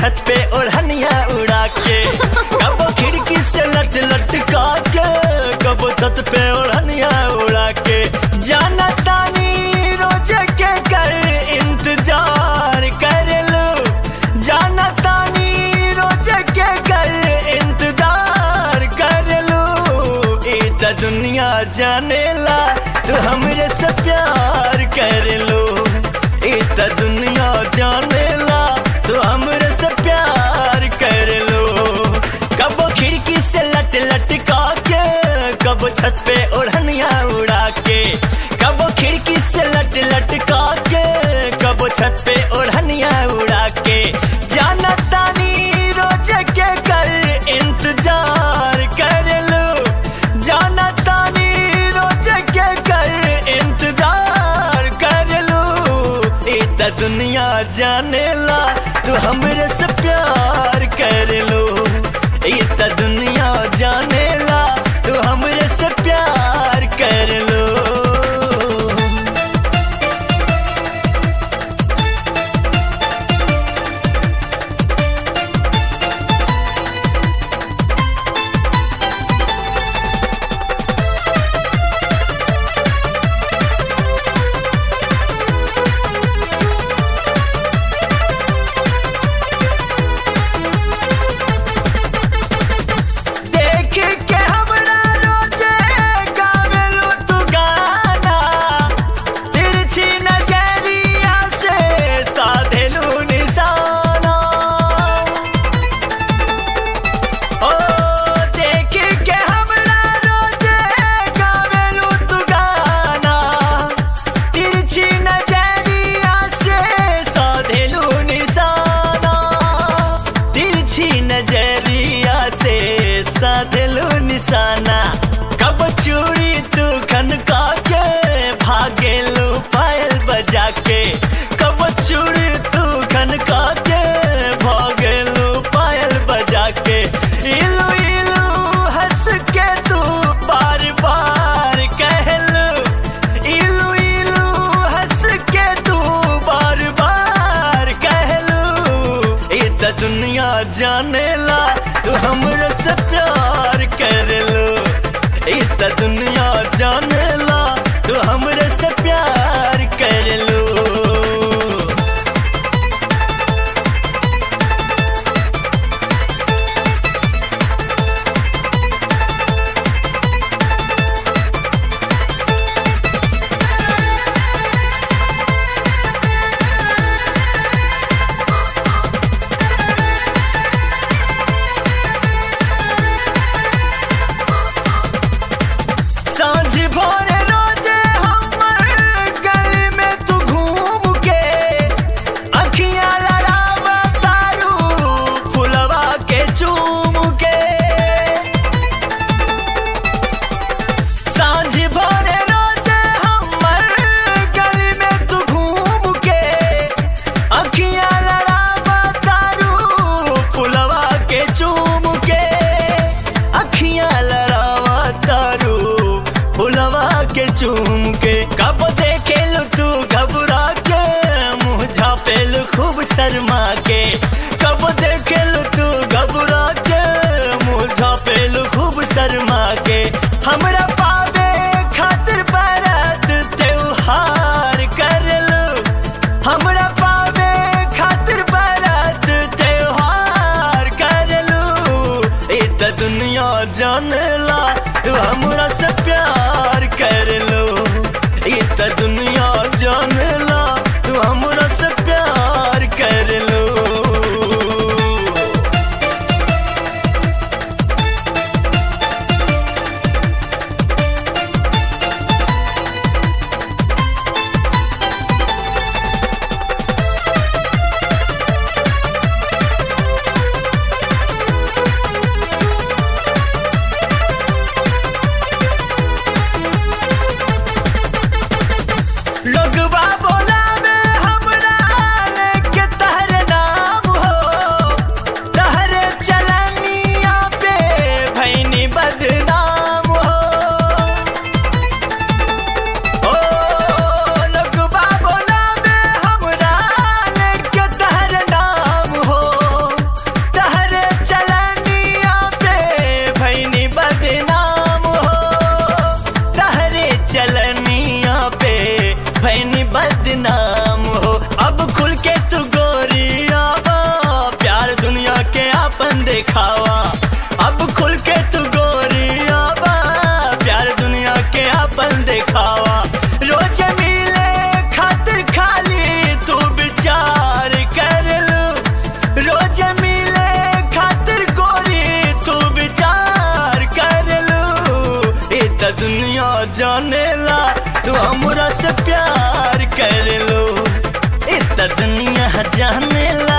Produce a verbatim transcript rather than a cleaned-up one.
छत पे ओढ़निया उड़ा के, कबो खिड़की से लट लटका के, कबो छत पे ओढ़निया उड़ा के। जाना तानी रोज के कर इंतजार कर लो, जाना तानी रोज के कर इंतजार कर लो। इतना दुनिया जानेला तू हमरे से प्यार कर लो, इतना दुनिया जानेला तू हमरे से प्यार कर लो। कबो खिड़की से लट लटका के, कबो छत पे ओढ़निया उड़ा के, कबो खिड़की से लट लटका के, कबो छत पे ओढ़निया उड़ा के। जाना तानी रोज के कर इंतजार कर लो, जाना तानी रोज के कर इंतजार कर लो। इतना दुनिया जानेला तू हमरे से प्यार कर लो, इतना दुनिया जानेला तू हमरे से प्यार कर लो। निशाना कब चूड़ी तू खनका के, भागेलू पायल बजा के, कब चूड़ी तू खनका के, भागेलू पायल बजा के। इलू इलू हंस के तू बार बार कहलू, इलू इलू हंस के तू बार बार कहलू। इतना दुनिया जानेला तू हमरे से प्यार कर लो, इतना दुनिया जानेला तू हमरे से प्यार कर लो। सांझ भोरे रोजे हमर दुनिया जानेला तू हमरा से प्यार कर लो इत दुनिया जानेला